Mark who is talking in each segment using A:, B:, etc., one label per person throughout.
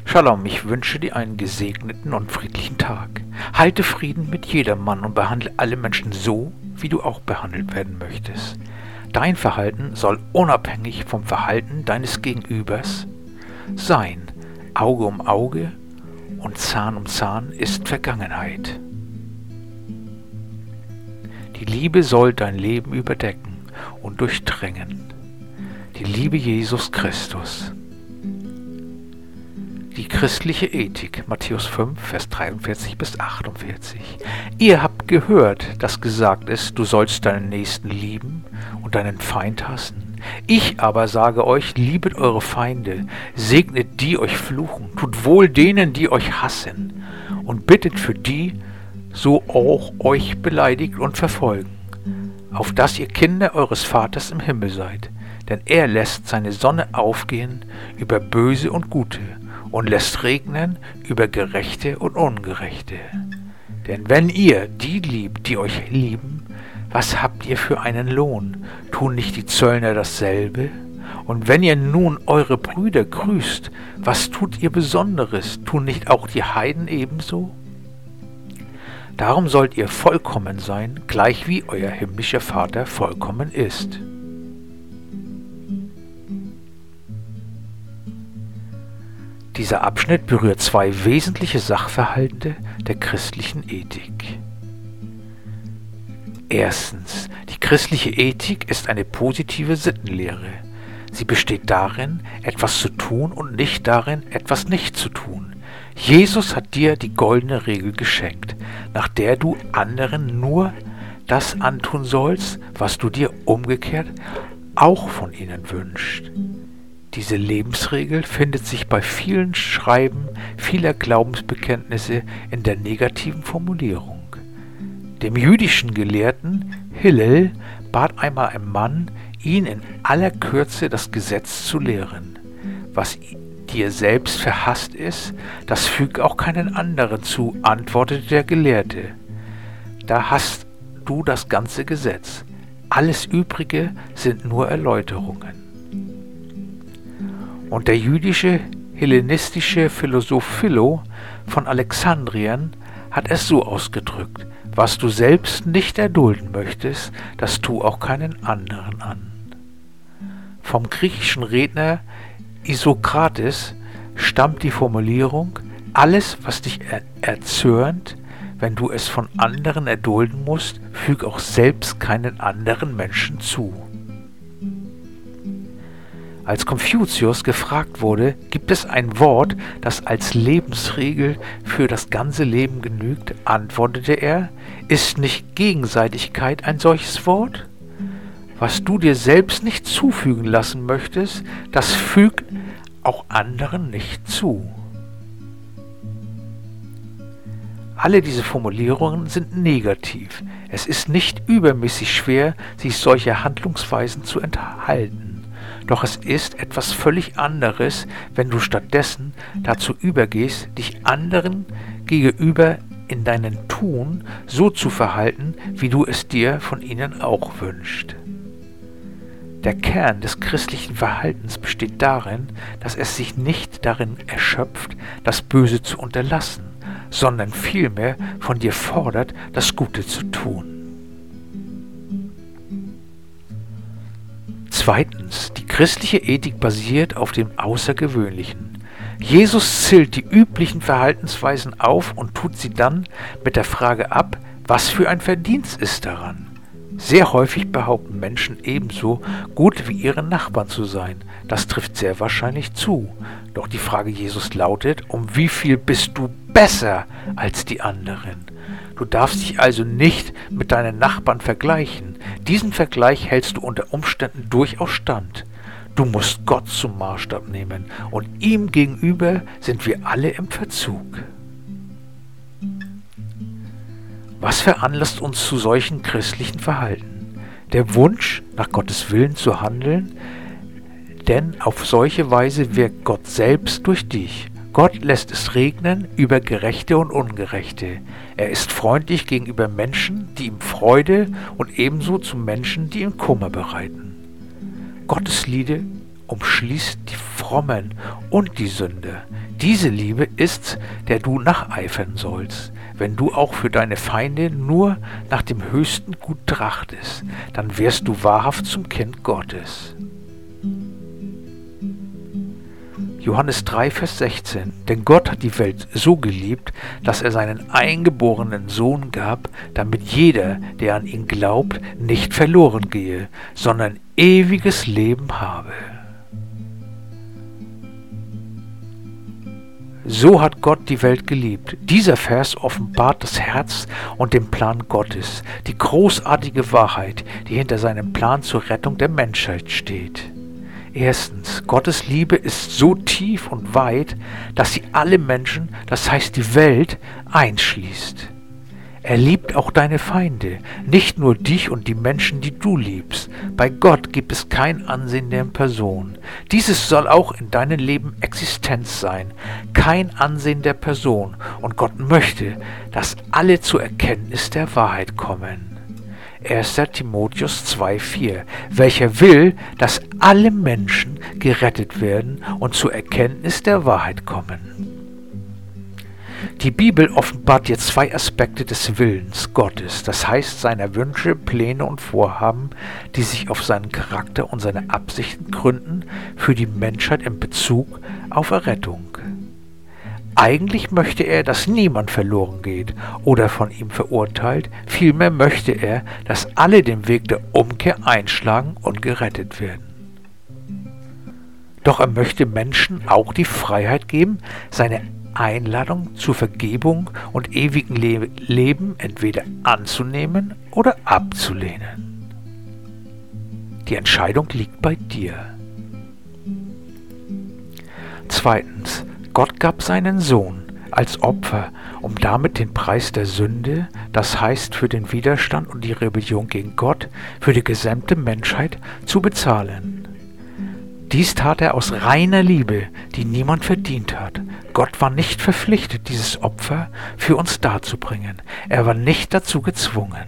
A: Shalom, ich wünsche dir einen gesegneten und friedlichen Tag. Halte Frieden mit jedermann und behandle alle Menschen so, wie du auch behandelt werden möchtest. Dein Verhalten soll unabhängig vom Verhalten deines Gegenübers sein. Auge um Auge und Zahn um Zahn ist Vergangenheit. Die Liebe soll dein Leben überdecken und durchdringen. Die Liebe Jesus Christus. Die christliche Ethik, Matthäus 5, Vers 43 bis 48. Ihr habt gehört, dass gesagt ist, du sollst deinen Nächsten lieben und deinen Feind hassen. Ich aber sage euch, liebet eure Feinde, segnet die euch fluchen, tut wohl denen, die euch hassen, und bittet für die, so auch euch beleidigt und verfolgen, auf dass ihr Kinder eures Vaters im Himmel seid. Denn er lässt seine Sonne aufgehen über Böse und Gute und lässt regnen über Gerechte und Ungerechte. Denn wenn ihr die liebt, die euch lieben, was habt ihr für einen Lohn? Tun nicht die Zöllner dasselbe? Und wenn ihr nun eure Brüder grüßt, was tut ihr Besonderes? Tun nicht auch die Heiden ebenso? Darum sollt ihr vollkommen sein, gleich wie euer himmlischer Vater vollkommen ist. Dieser Abschnitt berührt zwei wesentliche Sachverhalte der christlichen Ethik. Erstens, die christliche Ethik ist eine positive Sittenlehre. Sie besteht darin, etwas zu tun und nicht darin, etwas nicht zu tun. Jesus hat dir die goldene Regel geschenkt, nach der du anderen nur das antun sollst, was du dir umgekehrt auch von ihnen wünschst. Diese Lebensregel findet sich bei vielen Schreiben vieler Glaubensbekenntnisse in der negativen Formulierung. Dem jüdischen Gelehrten Hillel bat einmal ein Mann, ihn in aller Kürze das Gesetz zu lehren. Was dir selbst verhasst ist, das füg auch keinen anderen zu, antwortete der Gelehrte. Da hast du das ganze Gesetz. Alles Übrige sind nur Erläuterungen. Und der jüdische hellenistische Philosoph Philo von Alexandrien hat es so ausgedrückt: Was du selbst nicht erdulden möchtest, das tu auch keinen anderen an. Vom griechischen Redner Isokrates stammt die Formulierung: Alles, was dich erzürnt, wenn du es von anderen erdulden musst, füg auch selbst keinen anderen Menschen zu. Als Konfuzius gefragt wurde, gibt es ein Wort, das als Lebensregel für das ganze Leben genügt, antwortete er: Ist nicht Gegenseitigkeit ein solches Wort? Was du dir selbst nicht zufügen lassen möchtest, das füg auch anderen nicht zu. Alle diese Formulierungen sind negativ. Es ist nicht übermäßig schwer, sich solcher Handlungsweisen zu enthalten. Doch es ist etwas völlig anderes, wenn du stattdessen dazu übergehst, dich anderen gegenüber in deinem Tun so zu verhalten, wie du es dir von ihnen auch wünschst. Der Kern des christlichen Verhaltens besteht darin, dass es sich nicht darin erschöpft, das Böse zu unterlassen, sondern vielmehr von dir fordert, das Gute zu tun. Zweitens, die christliche Ethik basiert auf dem Außergewöhnlichen. Jesus zählt die üblichen Verhaltensweisen auf und tut sie dann mit der Frage ab, was für ein Verdienst ist daran. Sehr häufig behaupten Menschen ebenso gut wie ihre Nachbarn zu sein. Das trifft sehr wahrscheinlich zu. Doch die Frage Jesus lautet: Um wie viel bist du besser als die anderen? Du darfst dich also nicht mit deinen Nachbarn vergleichen. Diesen Vergleich hältst du unter Umständen durchaus stand. Du musst Gott zum Maßstab nehmen und ihm gegenüber sind wir alle im Verzug. Was veranlasst uns zu solchen christlichen Verhalten? Der Wunsch, nach Gottes Willen zu handeln, denn auf solche Weise wirkt Gott selbst durch dich. Gott lässt es regnen über Gerechte und Ungerechte. Er ist freundlich gegenüber Menschen, die ihm Freude, und ebenso zu Menschen, die ihm Kummer bereiten. Gottes Liebe umschließt die Frommen und die Sünder. Diese Liebe ist's, der du nacheifern sollst. Wenn du auch für deine Feinde nur nach dem höchsten Gut trachtest, dann wirst du wahrhaft zum Kind Gottes. Johannes 3, Vers 16. Denn Gott hat die Welt so geliebt, dass er seinen eingeborenen Sohn gab, damit jeder, der an ihn glaubt, nicht verloren gehe, sondern ewiges Leben habe. So hat Gott die Welt geliebt. Dieser Vers offenbart das Herz und den Plan Gottes, die großartige Wahrheit, die hinter seinem Plan zur Rettung der Menschheit steht. Erstens, Gottes Liebe ist so tief und weit, dass sie alle Menschen, das heißt die Welt, einschließt. Er liebt auch deine Feinde, nicht nur dich und die Menschen, die du liebst. Bei Gott gibt es kein Ansehen der Person. Dieses soll auch in deinem Leben Existenz sein, kein Ansehen der Person. Und Gott möchte, dass alle zur Erkenntnis der Wahrheit kommen. 1. Timotheus 2,4, welcher will, dass alle Menschen gerettet werden und zur Erkenntnis der Wahrheit kommen. Die Bibel offenbart dir zwei Aspekte des Willens Gottes, das heißt seiner Wünsche, Pläne und Vorhaben, die sich auf seinen Charakter und seine Absichten gründen für die Menschheit in Bezug auf Errettung. Eigentlich möchte er, dass niemand verloren geht oder von ihm verurteilt, vielmehr möchte er, dass alle den Weg der Umkehr einschlagen und gerettet werden. Doch er möchte Menschen auch die Freiheit geben, seine Einladung zur Vergebung und ewigen Leben entweder anzunehmen oder abzulehnen. Die Entscheidung liegt bei dir. Zweitens, Gott gab seinen Sohn als Opfer, um damit den Preis der Sünde, das heißt für den Widerstand und die Rebellion gegen Gott, für die gesamte Menschheit zu bezahlen. Dies tat er aus reiner Liebe, die niemand verdient hat. Gott war nicht verpflichtet, dieses Opfer für uns darzubringen. Er war nicht dazu gezwungen.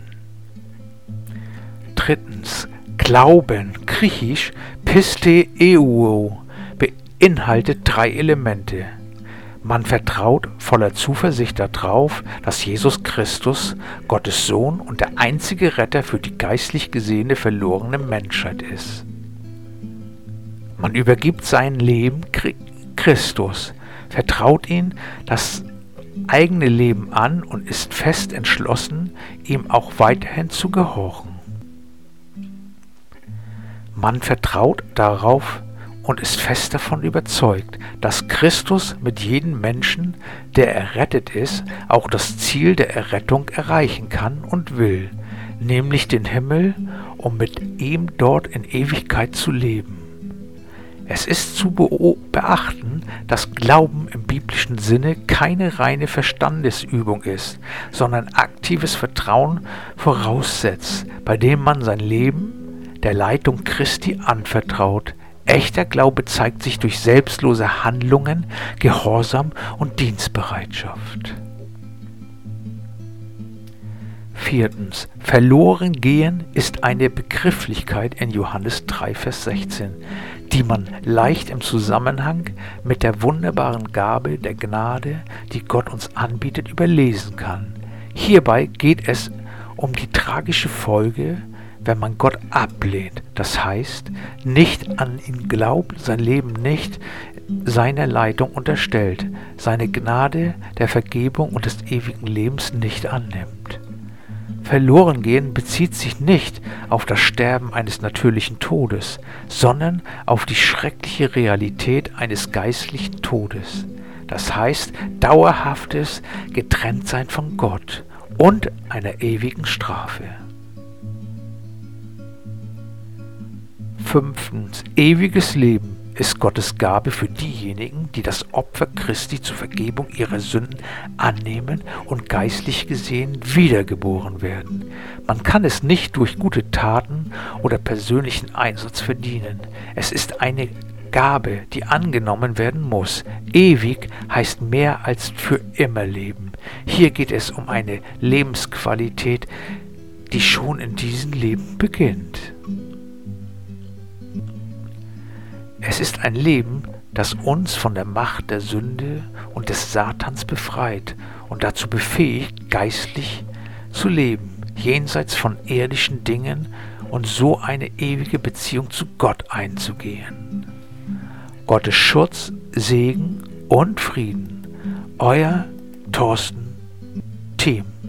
A: Drittens, Glauben, griechisch Pisteuo, beinhaltet drei Elemente. Man vertraut voller Zuversicht darauf, dass Jesus Christus, Gottes Sohn und der einzige Retter für die geistlich gesehene verlorene Menschheit ist. Man übergibt sein Leben Christus, vertraut ihm das eigene Leben an und ist fest entschlossen, ihm auch weiterhin zu gehorchen. Man vertraut darauf und ist fest davon überzeugt, dass Christus mit jedem Menschen, der errettet ist, auch das Ziel der Errettung erreichen kann und will, nämlich den Himmel, um mit ihm dort in Ewigkeit zu leben. Es ist zu beachten, dass Glauben im biblischen Sinne keine reine Verstandesübung ist, sondern aktives Vertrauen voraussetzt, bei dem man sein Leben der Leitung Christi anvertraut. Echter Glaube zeigt sich durch selbstlose Handlungen, Gehorsam und Dienstbereitschaft. Viertens, verloren gehen ist eine Begrifflichkeit in Johannes 3, Vers 16, die man leicht im Zusammenhang mit der wunderbaren Gabe der Gnade, die Gott uns anbietet, überlesen kann. Hierbei geht es um die tragische Folge, wenn man Gott ablehnt, das heißt, nicht an ihn glaubt, sein Leben nicht seiner Leitung unterstellt, seine Gnade der Vergebung und des ewigen Lebens nicht annimmt. Verloren gehen bezieht sich nicht auf das Sterben eines natürlichen Todes, sondern auf die schreckliche Realität eines geistlichen Todes. Das heißt, dauerhaftes Getrenntsein von Gott und einer ewigen Strafe. Fünftens, ewiges Leben ist Gottes Gabe für diejenigen, die das Opfer Christi zur Vergebung ihrer Sünden annehmen und geistlich gesehen wiedergeboren werden. Man kann es nicht durch gute Taten oder persönlichen Einsatz verdienen. Es ist eine Gabe, die angenommen werden muss. Ewig heißt mehr als für immer leben. Hier geht es um eine Lebensqualität, die schon in diesem Leben beginnt. Es ist ein Leben, das uns von der Macht der Sünde und des Satans befreit und dazu befähigt, geistlich zu leben, jenseits von irdischen Dingen und so eine ewige Beziehung zu Gott einzugehen. Gottes Schutz, Segen und Frieden. Euer Thorsten Thiem.